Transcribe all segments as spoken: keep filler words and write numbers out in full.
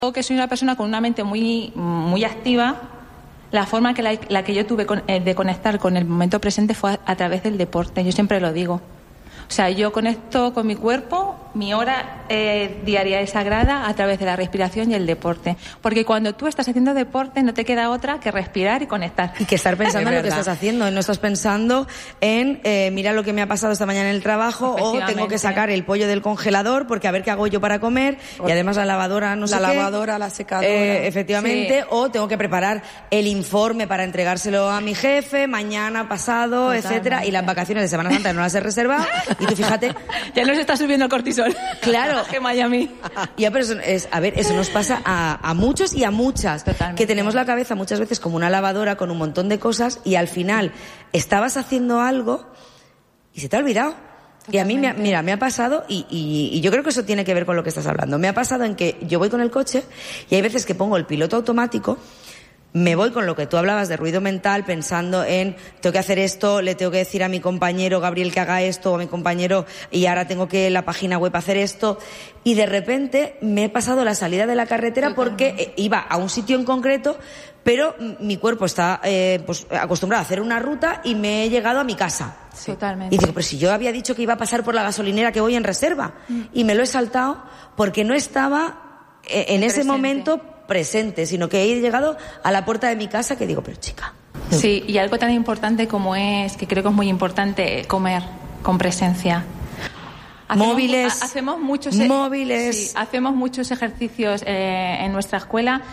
que soy una persona con una mente muy, muy activa, la forma que la, la que yo tuve con, eh, de conectar con el momento presente fue a, a través del deporte. Yo siempre lo digo. O sea, yo conecto con mi cuerpo, mi hora eh, diaria es sagrada a través de la respiración y el deporte. Porque cuando tú estás haciendo deporte no te queda otra que respirar y conectar. Y que estar pensando en lo que estás haciendo. No estás pensando en, eh, mira lo que me ha pasado esta mañana en el trabajo, o tengo que sacar el pollo del congelador porque a ver qué hago yo para comer. Y además la lavadora, no sé La qué. lavadora, la secadora. Eh, efectivamente. Sí. O tengo que preparar el informe para entregárselo a mi jefe, mañana, pasado, totalmente, etcétera. Y las vacaciones de Semana Santa no las he reservado. Y tú fíjate. Ya nos está subiendo el cortisol. Claro. Que Miami. Ya, pero eso es, a ver, eso nos pasa a, a muchos y a muchas. Totalmente. Que tenemos la cabeza muchas veces como una lavadora con un montón de cosas y al final estabas haciendo algo y se te ha olvidado. Totalmente. Y a mí, me, mira, me ha pasado, y, y, y yo creo que eso tiene que ver con lo que estás hablando. Me ha pasado en que yo voy con el coche y hay veces que pongo el piloto automático. Me voy con lo que tú hablabas de ruido mental, pensando en tengo que hacer esto, le tengo que decir a mi compañero Gabriel que haga esto, o a mi compañero, y ahora tengo que en la página web hacer esto, y de repente me he pasado la salida de la carretera porque iba a un sitio en concreto, pero mi cuerpo está eh, pues, acostumbrado a hacer una ruta y me he llegado a mi casa. Sí. Totalmente. Y digo, pero si yo había dicho que iba a pasar por la gasolinera que voy en reserva, mm. y me lo he saltado porque no estaba eh, en ese momento presente, sino que he llegado a la puerta de mi casa que digo, pero chica. Sí, y algo tan importante como es, que creo que es muy importante, comer con presencia. Hacemos, móviles, hacemos muchos, móviles. Sí, hacemos muchos ejercicios eh, en nuestra escuela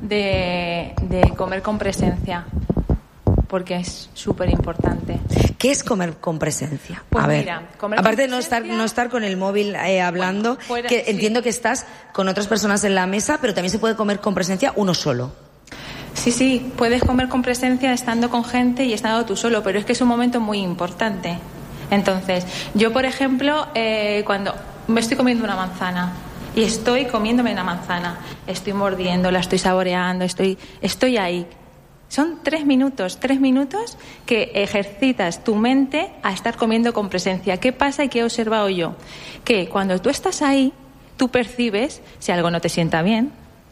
de, de comer con presencia, porque es súper importante. ¿Qué es comer con presencia? Pues a ver, mira, comer aparte con de no presencia, estar, no estar con el móvil eh, hablando, bueno, fuera, que sí. Entiendo que estás con otras personas en la mesa, pero también se puede comer con presencia uno solo. Sí, sí, puedes comer con presencia estando con gente y estando tú solo, pero es que es un momento muy importante. Entonces, yo, por ejemplo, eh, cuando me estoy comiendo una manzana y estoy comiéndome una manzana, estoy mordiéndola, estoy saboreando, estoy, estoy ahí. Son tres minutos, tres minutos que ejercitas tu mente a estar comiendo con presencia. ¿Qué pasa y qué he observado yo? Que cuando tú estás ahí, tú percibes si algo no te sienta bien.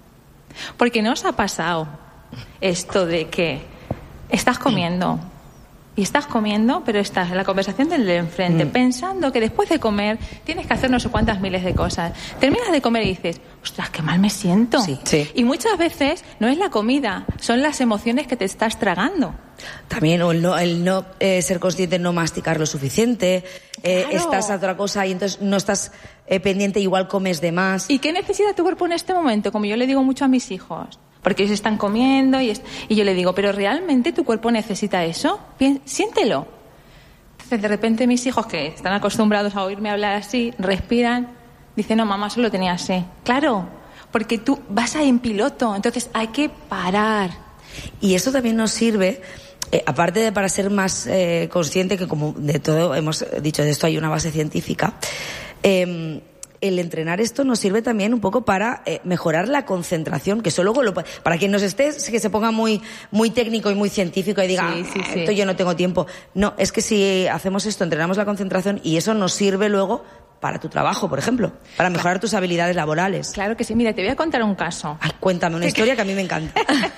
Porque no os ha pasado esto de que estás comiendo y estás comiendo, pero estás en la conversación del de enfrente, mm. pensando que después de comer tienes que hacer no sé cuántas miles de cosas. Terminas de comer y dices, ostras, qué mal me siento. Sí, sí. Y muchas veces no es la comida, son las emociones que te estás tragando. También, o el no, el no eh, ser consciente, no masticar lo suficiente, eh, claro. Estás a otra cosa y entonces no estás eh, pendiente, igual comes de más. ¿Y qué necesita tu cuerpo en este momento? Como yo le digo mucho a mis hijos. Porque ellos están comiendo y, es, y yo le digo, ¿pero realmente tu cuerpo necesita eso? Bien, siéntelo. Entonces, de repente mis hijos, que están acostumbrados a oírme hablar así, respiran, dicen, no, mamá, solo tenía así. Claro, porque tú vas ahí en piloto, entonces hay que parar. Y eso también nos sirve, eh, aparte de para ser más eh, consciente, que como de todo hemos dicho, de esto hay una base científica, eh, el entrenar esto nos sirve también un poco para eh, mejorar la concentración, que eso luego lo, para quien nos esté, que se ponga muy muy técnico y muy científico y diga, sí, sí, sí. Esto yo no tengo tiempo. No, es que si hacemos esto, entrenamos la concentración y eso nos sirve luego para tu trabajo, por ejemplo, para mejorar tus habilidades laborales. Claro que sí. Mira, te voy a contar un caso. Ay, cuéntame una historia que a mí me encanta.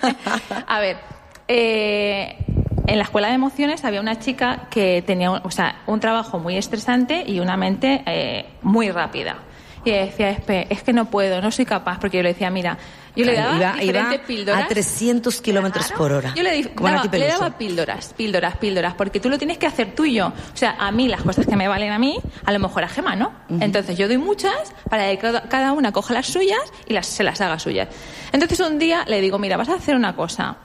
A ver, eh... en la escuela de emociones había una chica que tenía un, o sea, un trabajo muy estresante y una mente eh, muy rápida. Y decía, Espe, es que no puedo, no soy capaz, porque yo le decía, mira, yo le daba iba, diferentes iba píldoras. A trescientos kilómetros por hora. Yo le, daba, le daba píldoras, píldoras, píldoras, porque tú lo tienes que hacer tuyo. O sea, a mí las cosas que me valen a mí, a lo mejor a Gemma, ¿no? Uh-huh. Entonces yo doy muchas para que cada una coja las suyas y las, se las haga suyas. Entonces un día le digo, mira, vas a hacer una cosa.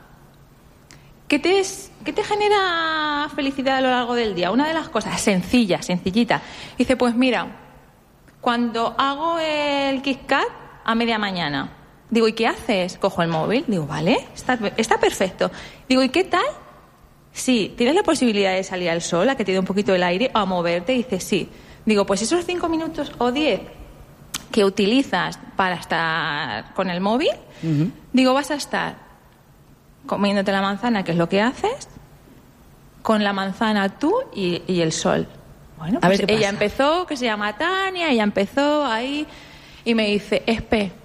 ¿Qué te, es, ¿Qué te genera felicidad a lo largo del día? Una de las cosas sencillas, sencillita. Dice, pues mira, cuando hago el Kit Kat a media mañana, digo, ¿y qué haces? Cojo el móvil, digo, vale, está, está perfecto. Digo, ¿y qué tal? Sí, ¿tienes la posibilidad de salir al sol, a que te dé un poquito el aire, o a moverte? Dice, sí. Digo, pues esos cinco minutos o diez que utilizas para estar con el móvil, uh-huh. digo, vas a estar comiéndote la manzana, que es lo que haces, con la manzana tú y, y el sol. Bueno, pues ella empezó, que se llama Tania, ella empezó ahí y me dice, Espe,